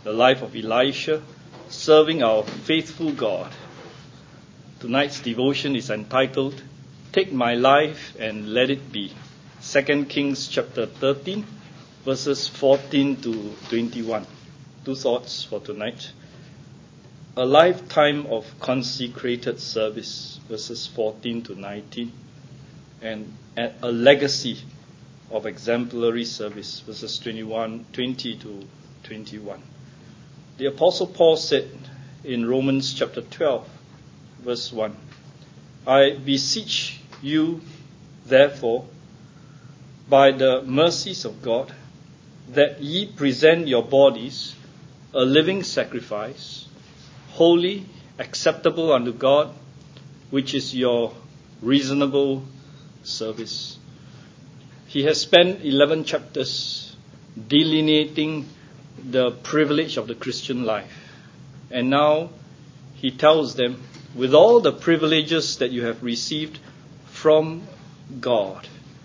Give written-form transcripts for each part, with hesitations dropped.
the life of Elisha, serving our faithful God. Tonight's devotion is entitled, Take My Life and Let It Be. 2 Kings chapter 13, verses 14 to 21. Two thoughts for tonight. A lifetime of consecrated service, verses 14 to 19. And a legacy of exemplary service, verses 20 to 21. The Apostle Paul said in Romans chapter 12, verse 1, I beseech you, therefore, by the mercies of God, that ye present your bodies a living sacrifice, holy, acceptable unto God, which is your reasonable service. He has spent 11 chapters delineating the privilege of the Christian life. And now he tells them, with all the privileges that you have received from God,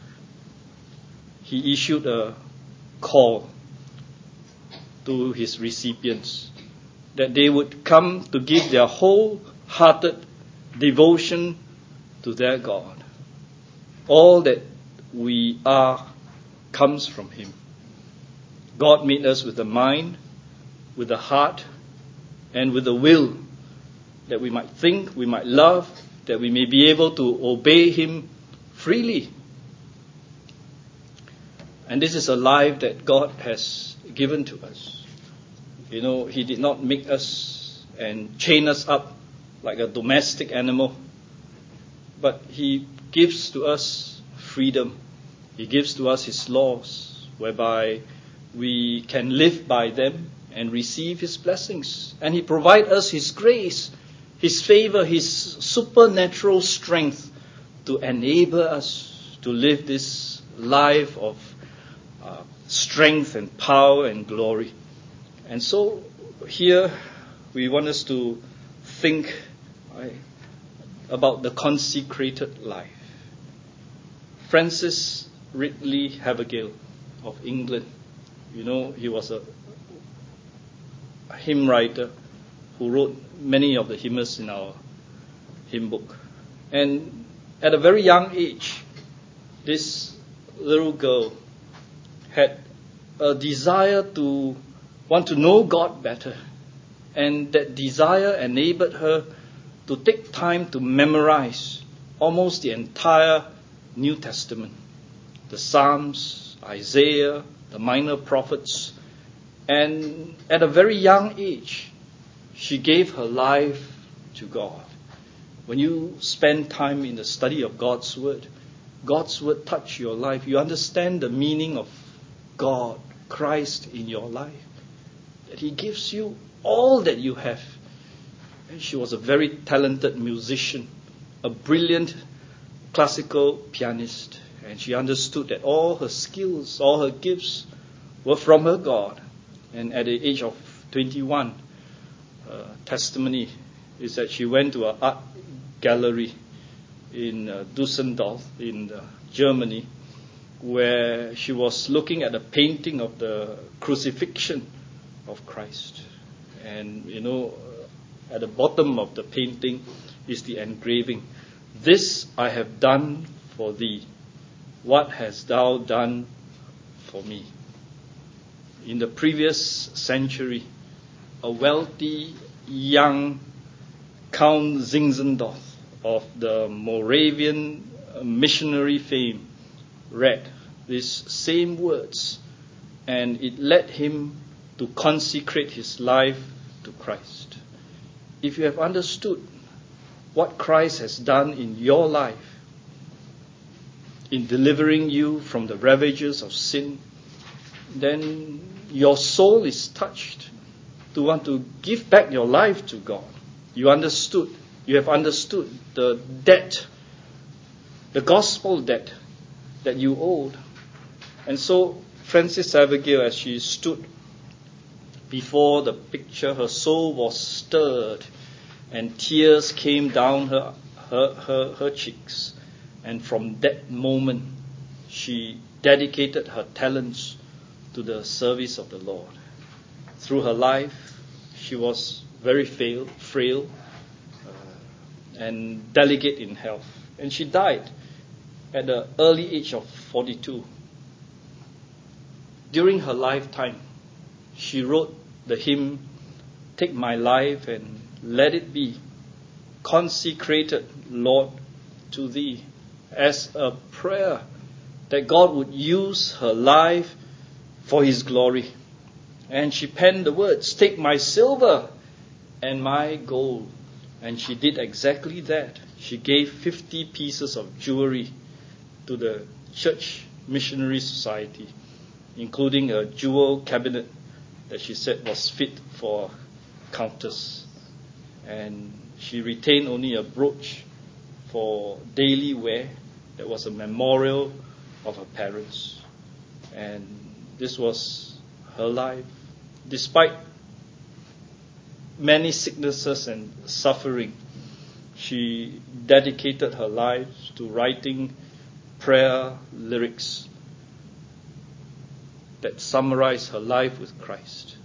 he issued a call to his recipients that they would come to give their wholehearted devotion to their God. All that we are comes from him. God made us with the mind, with the heart, and with the will, that we might think, we might love, that we may be able to obey him freely. And this is a life that God has given to us. You know, he did not make us and chain us up like a domestic animal, but he gives to us freedom. He gives to us his laws, whereby we can live by them and receive his blessings. And he provides us his grace, his favor, his supernatural strength to enable us to live this life of strength and power and glory. And so here we want us to think about the consecrated life. Francis Ridley Havergal of England, you know, he was a hymn writer who wrote many of the hymns in our hymn book. And at a very young age, this little girl had a desire to want to know God better. And that desire enabled her to take time to memorize almost the entire New Testament. The Psalms, Isaiah, the minor prophets. And at a very young age, she gave her life to God. When you spend time in the study of God's Word touch your life. You understand the meaning of God, Christ in your life. That he gives you all that you have. And she was a very talented musician, a brilliant classical pianist. And she understood that all her skills, all her gifts were from her God. And at the age of 21, her testimony is that she went to an art gallery in Düsseldorf in Germany, where she was looking at a painting of the crucifixion of Christ. And, you know, at the bottom of the painting is the engraving. This I have done for thee. What hast thou done for me? In the previous century, a wealthy young Count Zinzendorf of the Moravian missionary fame read these same words, and it led him to consecrate his life to Christ. If you have understood what Christ has done in your life, in delivering you from the ravages of sin, then your soul is touched to want to give back your life to God. You have understood the debt, the gospel debt that you owed. And so Frances Havergal, as she stood before the picture, her soul was stirred and tears came down her cheeks. And from that moment, she dedicated her talents to the service of the Lord. through her life, she was very frail and delicate in health. And she died at the early age of 42. During her lifetime, she wrote the hymn, "Take my life and let it be consecrated, Lord, to Thee," as a prayer that God would use her life for His glory. And she penned the words, "Take my silver and my gold." And she did exactly that. She gave 50 pieces of jewelry to the Church Missionary Society, including a jewel cabinet that she said was fit for a countess. And she retained only a brooch for daily wear that was a memorial of her parents. And this was her life. Despite many sicknesses and suffering, she dedicated her life to writing prayer lyrics that summarize her life with Christ.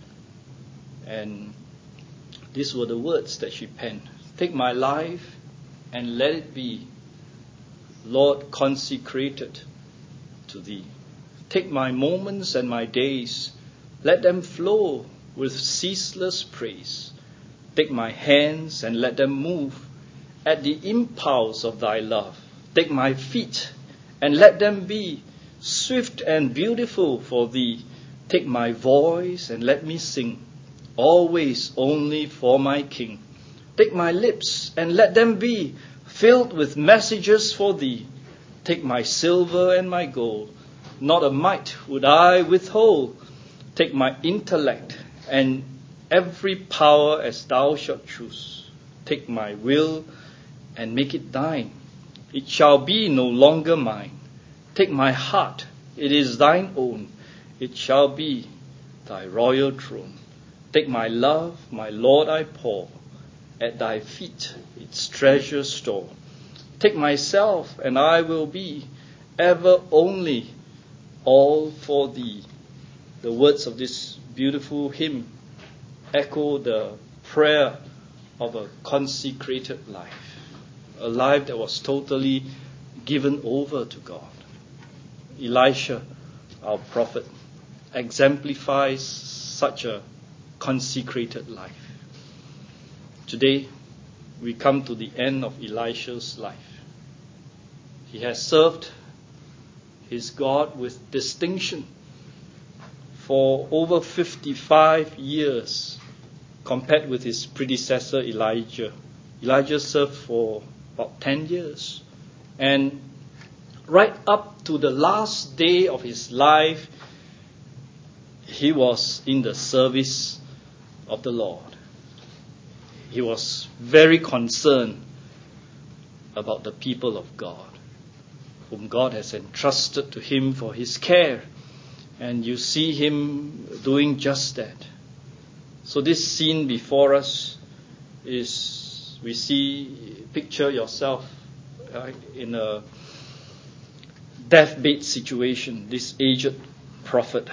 And these were the words that she penned. "Take my life and let it be, Lord, consecrated to Thee. Take my moments and my days, let them flow with ceaseless praise. Take my hands and let them move at the impulse of Thy love. Take my feet and let them be swift and beautiful for Thee. Take my voice and let me sing, always only for my King. Take my lips and let them be filled with messages for Thee. Take my silver and my gold, not a mite would I withhold. Take my intellect and every power as Thou shalt choose. Take my will and make it Thine. It shall be no longer mine. Take my heart, it is Thine own. It shall be Thy royal throne. Take my love, my Lord, I pour at Thy feet its treasure store. Take myself and I will be ever only all for Thee." The words of this beautiful hymn echo the prayer of a consecrated life, a life that was totally given over to God. Elisha, our prophet, exemplifies such a consecrated life. Today, we come to the end of Elisha's life. He has served his God with distinction for over 55 years compared with his predecessor Elijah. Elijah served for about 10 years. And right up to the last day of his life, he was in the service of the Lord. He was very concerned about the people of God, whom God has entrusted to him for his care. And you see him doing just that. So this scene before us is, picture yourself in a deathbed situation. This aged prophet,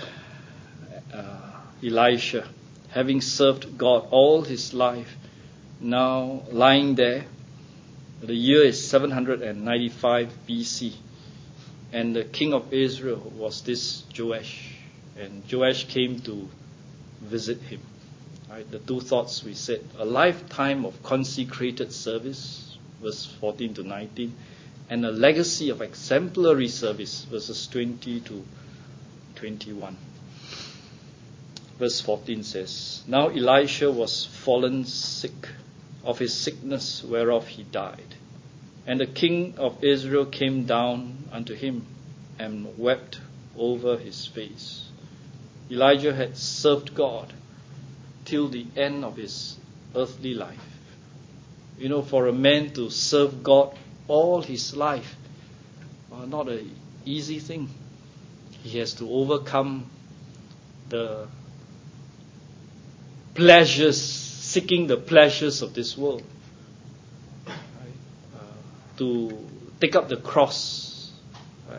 Elisha, having served God all his life, now lying there. The year is 795 BC. And the king of Israel was this Joash. And Joash came to visit him. Right? The two thoughts we said. A lifetime of consecrated service, verse 14 to 19. And a legacy of exemplary service, verses 20 to 21. Verse 14 says, "Now Elisha was fallen sick of his sickness whereof he died. And the king of Israel came down unto him and wept over his face." Elijah had served God till the end of his earthly life. You know, for a man to serve God all his life, not an easy thing. He has to overcome the pleasures, seeking the pleasures of this world. To take up the cross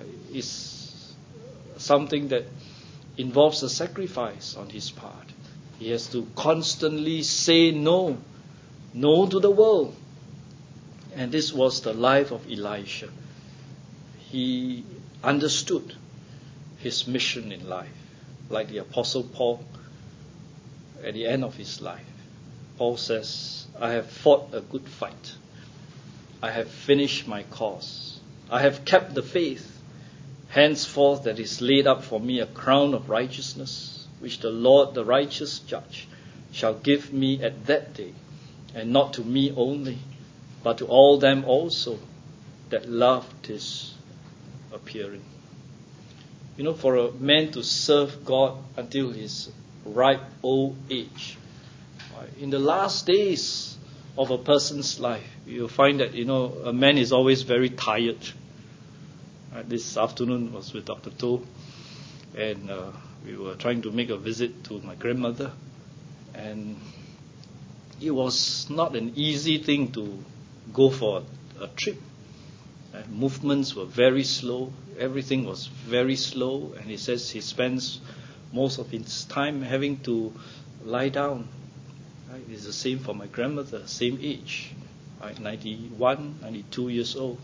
is something that involves a sacrifice on his part. He has to constantly say no to the world. And this was the life of Elisha. He understood his mission in life, like the Apostle Paul at the end of his life. Paul says, I have fought a good fight. I have finished my course. I have kept the faith. Henceforth there is laid up for me a crown of righteousness, which the Lord, the righteous judge, shall give me at that day, and not to me only, but to all them also that loved his appearing. You know, for a man to serve God until his ripe old age, in the last days of a person's life, you'll find that, a man is always very tired. This afternoon was with Dr. To, and we were trying to make a visit to my grandmother, and it was not an easy thing to go for a trip. Movements were very slow, everything was very slow, and he says he spends most of his time having to lie down. It's the same for my grandmother, same age, 91, 92 years old.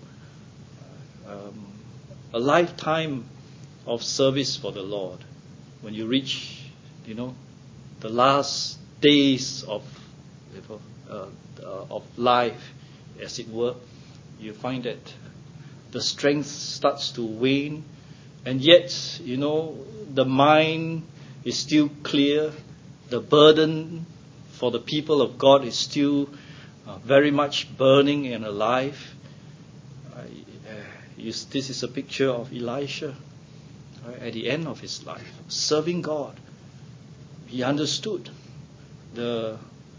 A lifetime of service for the Lord. When you reach, the last days of life, as it were, you find that the strength starts to wane, and yet, the mind is still clear. The burden for the people of God is still very much burning and alive. This is a picture of Elisha at the end of his life, serving God. He understood the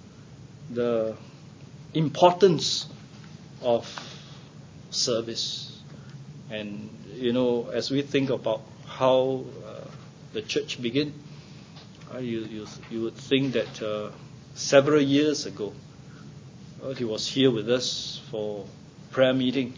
importance of service. And, as we think about how the church began, you would think that several years ago, he was here with us for prayer meeting.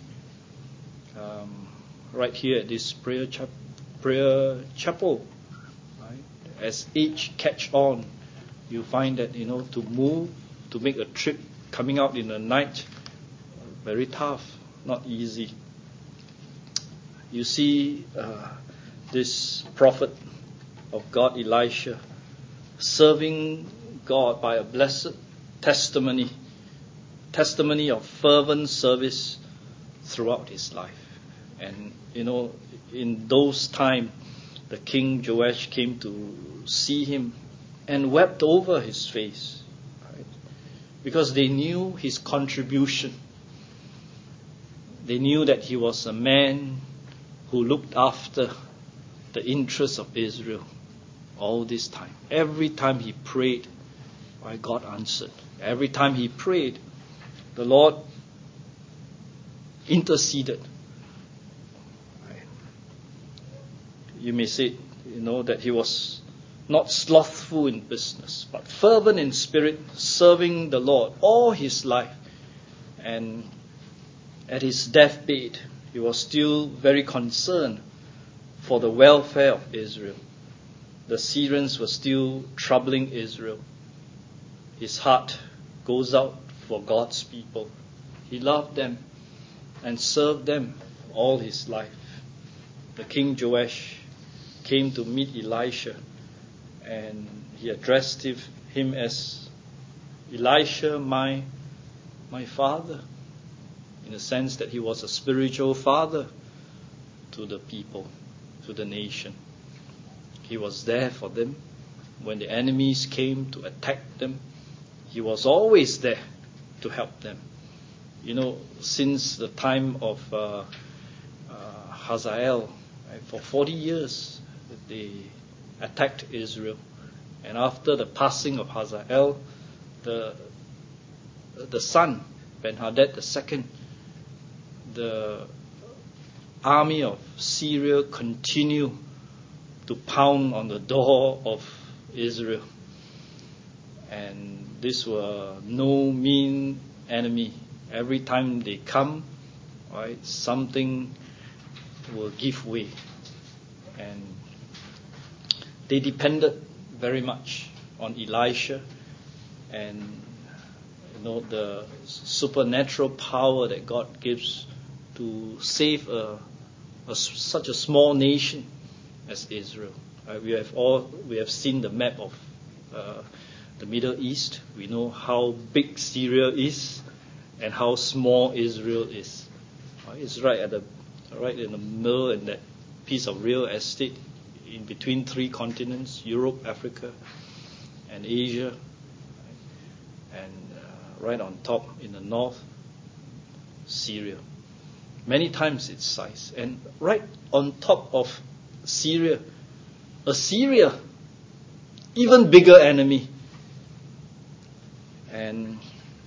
Right here at this prayer chapel. Right? As age catch on, you find that, to move, to make a trip, coming out in the night, very tough, not easy. You see this prophet of God, Elisha, serving God by a blessed testimony of fervent service throughout his life. And, in those times, the king Joash came to see him and wept over his face, right? Because they knew his contribution. They knew that he was a man who looked after the interests of Israel all this time. Every time he prayed, God answered. Every time he prayed, the Lord interceded. You may say, that he was not slothful in business, but fervent in spirit, serving the Lord all his life. And at his deathbed, he was still very concerned for the welfare of Israel. The Syrians were still troubling Israel. His heart goes out for God's people. He loved them and served them all his life. The King Joash came to meet Elisha, and he addressed him as Elisha, my father, in the sense that he was a spiritual father to the people, to the nation. He was there for them. When the enemies came to attack them, he was always there to help them. Since the time of Hazael, for 40 years, they attacked Israel. And after the passing of Hazael, the son, Ben-Hadad II, the army of Syria continued to pound on the door of Israel. And these were no mean enemy. Every time they come, something will give way. And they depended very much on Elisha, and the supernatural power that God gives to save such a small nation as Israel. We have seen the map of the Middle East. We know how big Syria is and how small Israel is. It's right in the middle, in that piece of real estate in between three continents: Europe, Africa, and Asia. And right on top in the north, Syria. Many times its size. And right on top of Syria, Assyria, even bigger enemy. And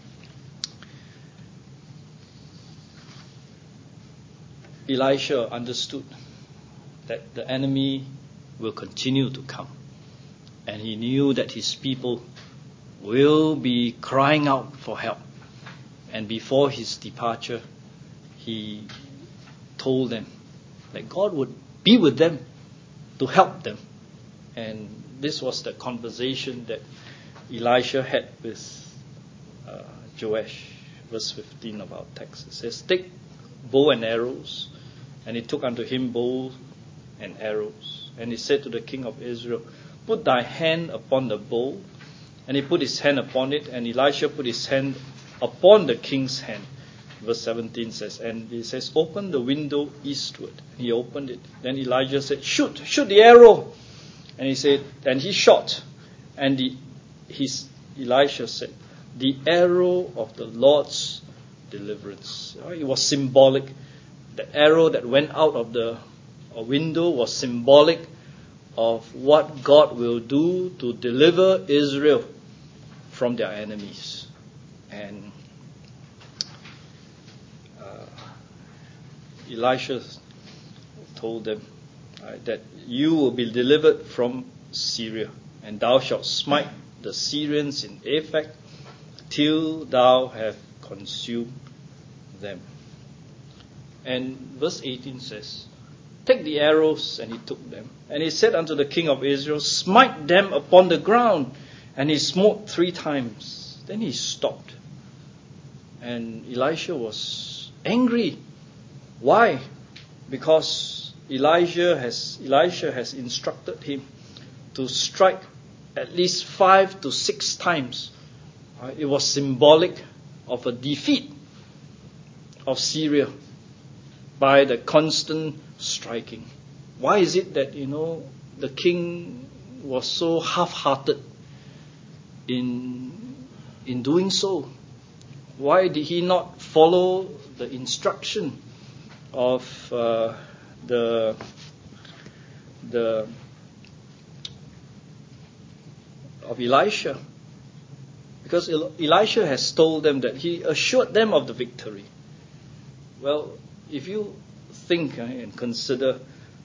Elisha understood that the enemy will continue to come. And he knew that his people will be crying out for help. And before his departure, he told them that God would be with them to help them. And this was the conversation that Elisha had with Joash. Verse 15 of our text. It says, "Take bow and arrows." And he took unto him bow and arrows. And he said to the king of Israel, "Put thy hand upon the bow." And he put his hand upon it, and Elisha put his hand upon the king's hand. Verse 17 says, and he says, "Open the window eastward." And he opened it. Then Elijah said, shoot the arrow." And he said, and he shot. And Elisha said, "The arrow of the Lord's deliverance." It was symbolic. The arrow that went out of the window was symbolic of what God will do to deliver Israel from their enemies. And Elisha told them that you will be delivered from Syria, and thou shalt smite the Syrians in Aphek till thou have consumed them. And verse 18 says, "Take the arrows," and he took them. And he said unto the king of Israel, "Smite them upon the ground." And he smote 3 times. Then he stopped. And Elisha was angry. Why? Because Elisha has instructed him to strike at least 5 to 6 times. It was symbolic of a defeat of Syria by the constant striking. Why is it that the king was so half-hearted in doing so? Why did he not follow the instruction of of Elisha? Because Elisha has told them that he assured them of the victory. Well, if you think and consider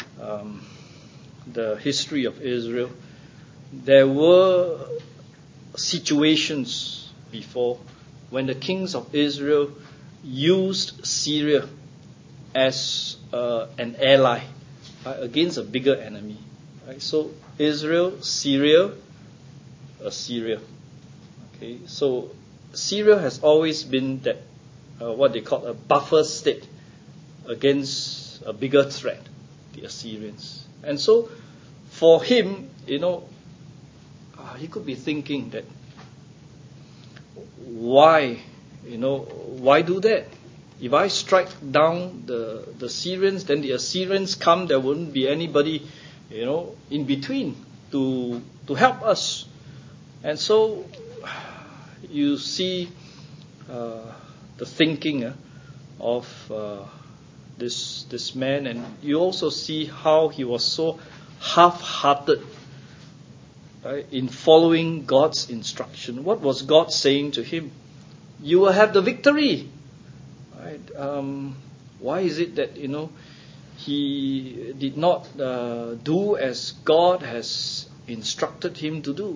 the history of Israel, there were situations before when the kings of Israel used Syria as an ally against a bigger enemy. Right? So Israel, Syria, Assyria. Okay, so Syria has always been that what they call a buffer state against a bigger threat, the Assyrians. And so for him, he could be thinking that why do that? If I strike down the Syrians, then the Assyrians come, there wouldn't be anybody, in between to help us. And so you see the thinking of this man, and you also see how he was so half-hearted in following God's instruction. What was God saying to him? You will have the victory. Right? Why is it that he did not do as God has instructed him to do?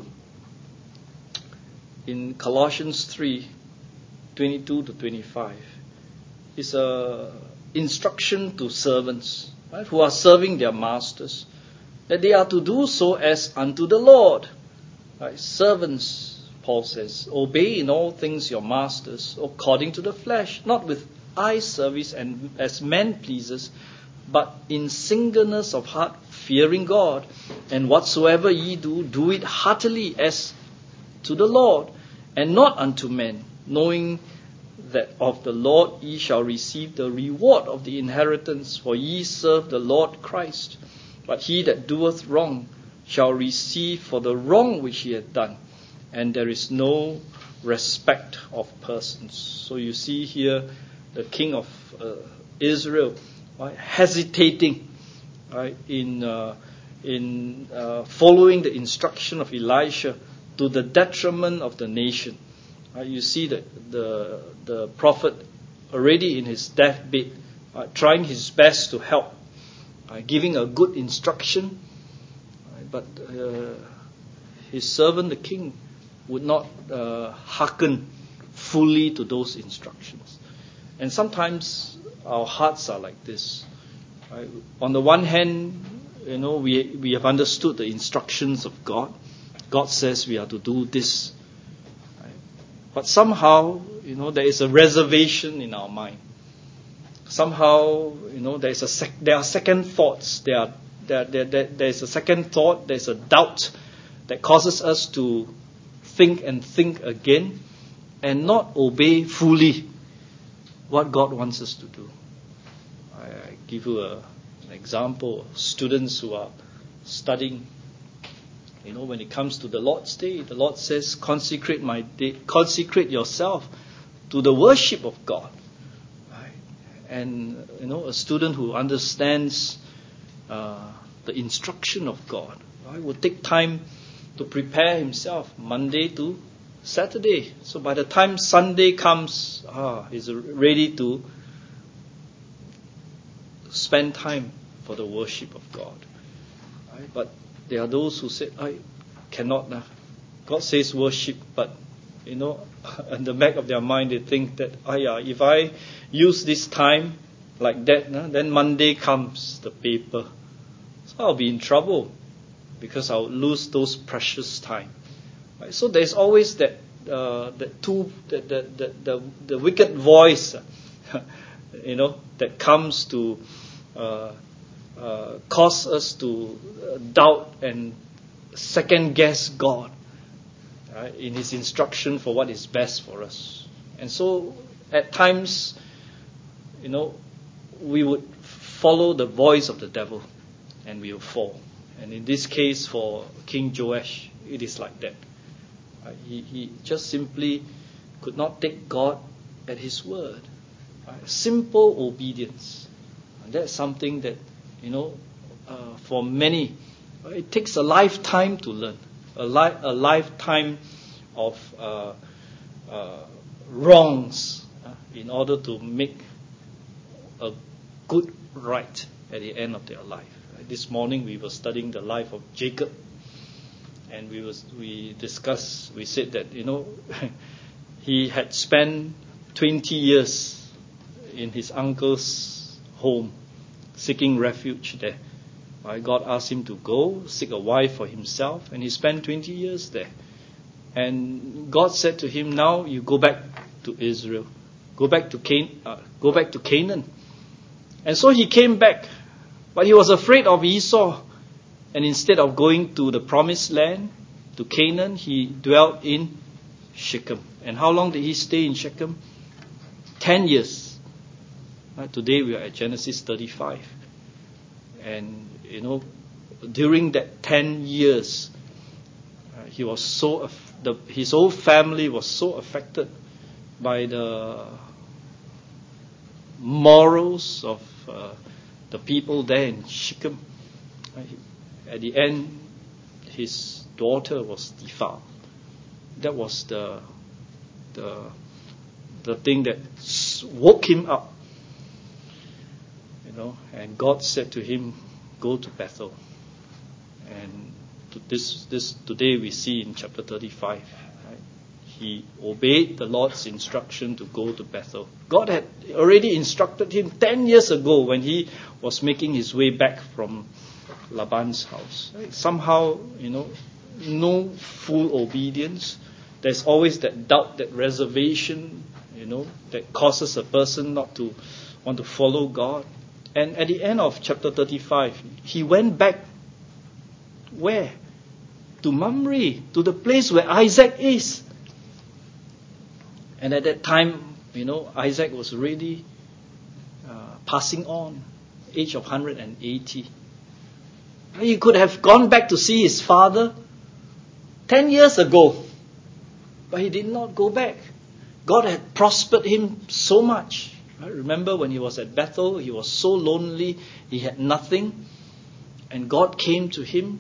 In Colossians 3:22 to 25, is a instruction to servants, right, who are serving their masters, that they are to do so as unto the Lord, Right? Servants, Paul says, obey in all things your masters according to the flesh, not with eye service and as men pleasers, but in singleness of heart, fearing God. And whatsoever ye do, do it heartily as to the Lord, and not unto men, knowing that of the Lord ye shall receive the reward of the inheritance, for ye serve the Lord Christ. But he that doeth wrong shall receive for the wrong which he hath done, and there is no respect of persons. So you see here the king of Israel, right, hesitating, right, in following the instruction of Elisha to the detriment of the nation. You see that the prophet already in his deathbed, trying his best to help, giving a good instruction, but his servant, the king, would not hearken fully to those instructions. And sometimes our hearts are like this. Right? On the one hand, we have understood the instructions of God. God says we are to do this. Right? But somehow, there is a reservation in our mind. Somehow, there are second thoughts. There is a second thought. There's a doubt that causes us to think again and not obey fully what God wants us to do. I give you an example of students who are studying. When it comes to the Lord's Day, the Lord says, consecrate my day, consecrate yourself to the worship of God. Right? And, a student who understands the instruction of God, right, will take time to prepare himself Monday to Saturday. So by the time Sunday comes, he's ready to spend time for the worship of God. Right? But there are those who say, I cannot. God says worship, but in the back of their mind they think that, if I use this time like that, then Monday comes the paper. So I'll be in trouble because I'll lose those precious time. Right? So there's always the wicked voice, that comes to cause us to doubt and second guess God, right, in His instruction for what is best for us. And so at times, we would follow the voice of the devil and we will fall. And in this case for King Joash, it is like that. He just simply could not take God at His word. Simple obedience. And that's something that, for many, it takes a lifetime to learn. A lifetime of wrongs in order to make a good right at the end of their life. This morning we were studying the life of Jacob, and we said that he had spent 20 years in his uncle's home seeking refuge there. God asked him to go seek a wife for himself, and he spent 20 years there. And God said to him, now you go back to Israel, go back to Canaan. And so he came back, but he was afraid of Esau. And instead of going to the promised land, to Canaan, he dwelt in Shechem. And how long did he stay in Shechem? 10 years. Today we are at Genesis 35. And, during that 10 years, he was his whole family was so affected by the morals of the people there in Shechem. At the end, his daughter was defiled. That was the thing that woke him up. And God said to him, go to Bethel. And this today we see in chapter 35. Right? He obeyed the Lord's instruction to go to Bethel. God had already instructed him 10 years ago when he was making his way back from Laban's house. Right? Somehow, no full obedience. There's always that doubt, that reservation, that causes a person not to want to follow God. And at the end of chapter 35, he went back where? To Mamre, to the place where Isaac is. And at that time, Isaac was already passing on, age of 180. He could have gone back to see his father 10 years ago, but he did not go back. God had prospered him so much. I remember when he was at Bethel, he was so lonely, he had nothing, and God came to him,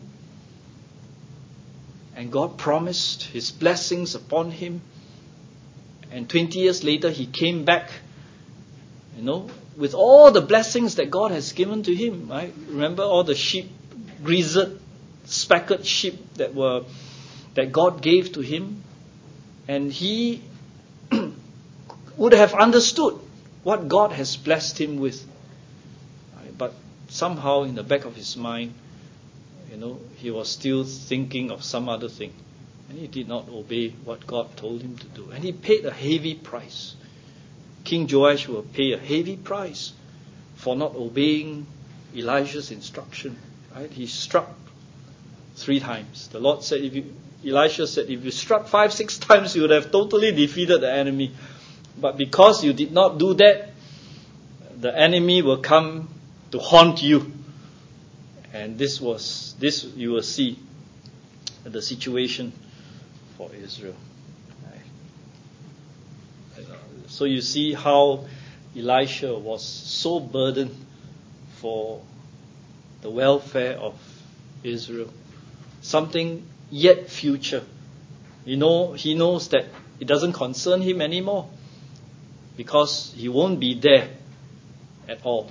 and God promised his blessings upon him. And 20 years later, he came back, with all the blessings that God has given to him. Right? Remember all the sheep, greased, speckled sheep that God gave to him, and he would have understood what God has blessed him with. Right? But somehow, in the back of his mind, he was still thinking of some other thing. And he did not obey what God told him to do. And he paid a heavy price. King Joash will pay a heavy price for not obeying Elijah's instruction. Right? He struck 3 times. The Lord said, Elisha said, if you struck 5, 6 times, you would have totally defeated the enemy. But because you did not do that, the enemy will come to haunt you. And this you will see the situation for Israel. So you see how Elisha was so burdened for the welfare of Israel. Something yet future. He knows that it doesn't concern him anymore because he won't be there at all.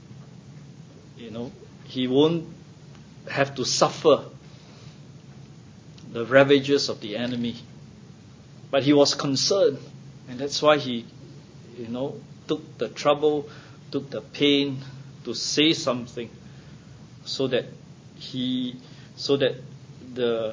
He won't have to suffer the ravages of the enemy. But he was concerned, and that's why he, took the trouble, took the pain to say something, so that the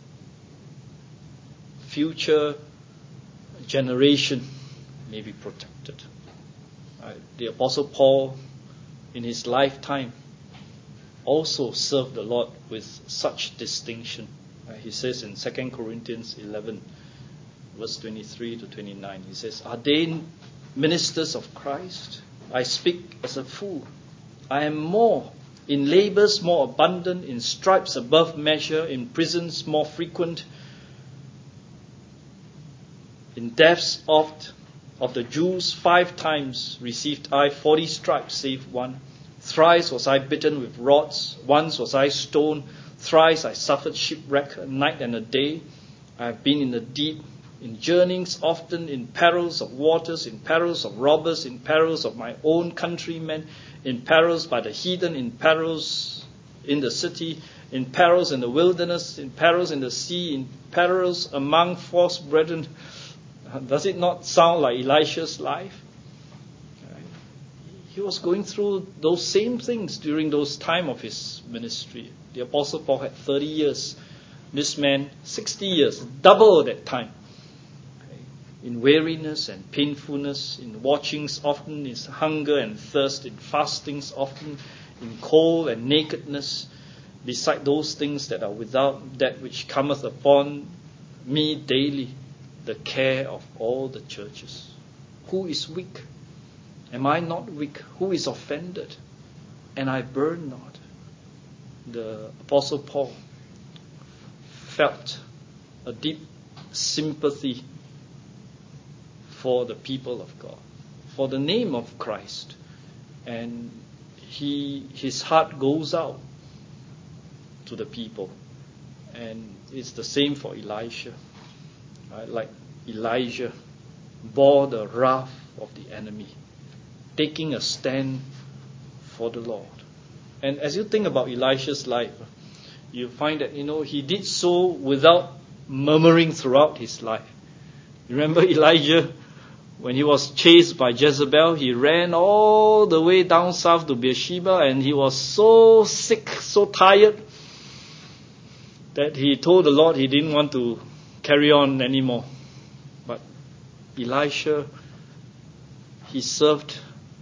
future generation may be protected. Right? The Apostle Paul, in his lifetime, also served the Lord with such distinction. He says in 2 Corinthians 11, verse 23 to 29, he says, are they ministers of Christ? I speak as a fool. I am more, in labors more abundant, in stripes above measure, in prisons more frequent, in deaths oft. Of the Jews 5 times received I 40 stripes, save one. Thrice was I bitten with rods, once was I stoned, thrice I suffered shipwreck, a night and a day. I have been in the deep, in journeyings often, in perils of waters, in perils of robbers, in perils of my own countrymen, in perils by the heathen, in perils in the city, in perils in the wilderness, in perils in the sea, in perils among false brethren. Does it not sound like Elisha's life? He was going through those same things during those time of his ministry. The Apostle Paul had 30 years. This man, 60 years, double that time. In weariness and painfulness, in watchings often, in hunger and thirst, in fastings often, in cold and nakedness, beside those things that are without, that which cometh upon me daily, the care of all the churches. Who is weak? Am I not weak? Who is offended? And I burn not. The Apostle Paul felt a deep sympathy for the people of God, for the name of Christ. And his heart goes out to the people. And it's the same for Elisha. Right? Like Elijah bore the wrath of the enemy, taking a stand for the Lord. And as you think about Elisha's life, you find that, he did so without murmuring throughout his life. You remember Elijah, when he was chased by Jezebel, he ran all the way down south to Beersheba, and he was so sick, so tired. that he told the Lord he didn't want to carry on anymore. But Elisha, he served,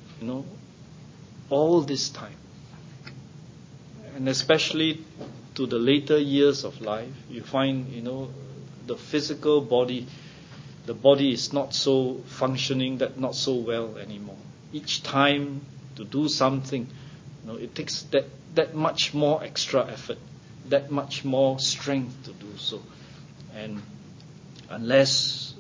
all this time. And especially to the later years of life, you find, the physical body, the body is not so functioning, not so well anymore. Each time to do something, it takes that much more extra effort, that much more strength to do so. And unless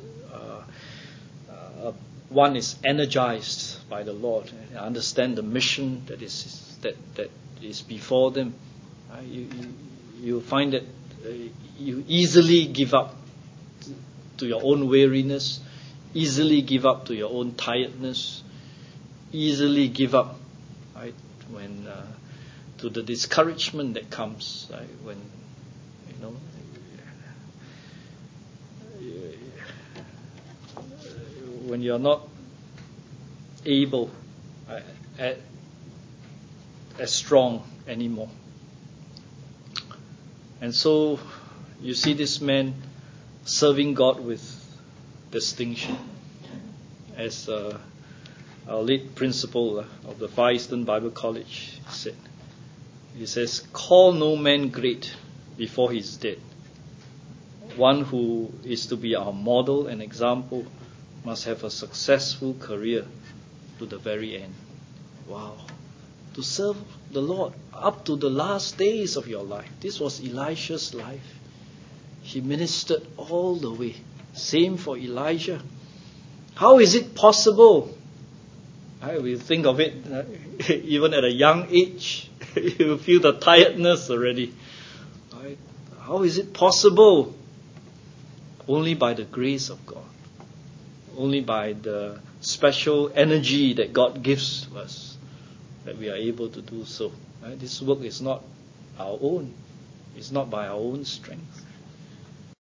one is energized by the Lord and understand the mission that is before them, you find that you easily give up to your own weariness, easily give up to your own tiredness, easily give up, right, when to the discouragement that comes, right, when you're not able, as strong anymore. And so you see this man serving God with distinction. As our lead principal of the Far Eastern Bible College said, he says, "Call no man great before he's dead. One who is to be our model and example must have a successful career to the very end." Wow. To serve the Lord up to the last days of your life. This was Elisha's life. He ministered all the way. Same for Elijah. How is it possible? We think of it, even at a young age, you feel the tiredness already. Right? How is it possible? Only by the grace of God. Only by the special energy that God gives to us that we are able to do so. Right? This work is not our own. It's not by our own strength.